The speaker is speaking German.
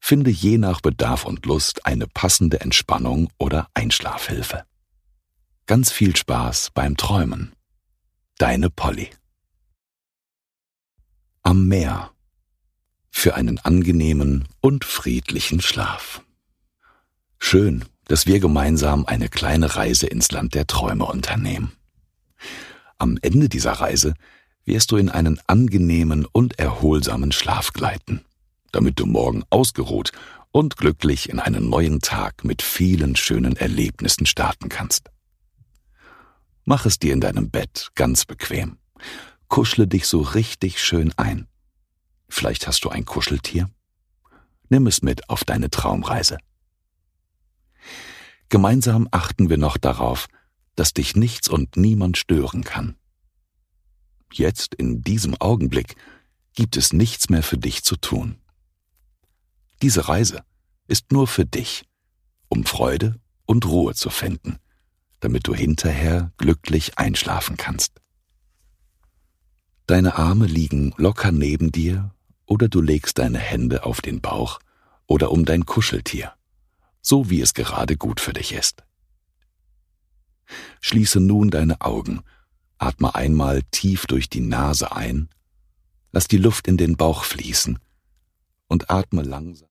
Finde je nach Bedarf und Lust eine passende Entspannung oder Einschlafhilfe. Ganz viel Spaß beim Träumen. Deine Polly. Am Meer. Für einen angenehmen und friedlichen Schlaf. Schön, dass wir gemeinsam eine kleine Reise ins Land der Träume unternehmen. Am Ende dieser Reise wirst du in einen angenehmen und erholsamen Schlaf gleiten, damit du morgen ausgeruht und glücklich in einen neuen Tag mit vielen schönen Erlebnissen starten kannst. Mach es dir in deinem Bett ganz bequem. Kuschle dich so richtig schön ein. Vielleicht hast du ein Kuscheltier? Nimm es mit auf deine Traumreise. Gemeinsam achten wir noch darauf, dass dich nichts und niemand stören kann. Jetzt, in diesem Augenblick, gibt es nichts mehr für dich zu tun. Diese Reise ist nur für dich, um Freude und Ruhe zu finden, damit du hinterher glücklich einschlafen kannst. Deine Arme liegen locker neben dir oder du legst deine Hände auf den Bauch oder um dein Kuscheltier, so wie es gerade gut für dich ist. Schließe nun deine Augen, atme einmal tief durch die Nase ein, lass die Luft in den Bauch fließen und atme langsam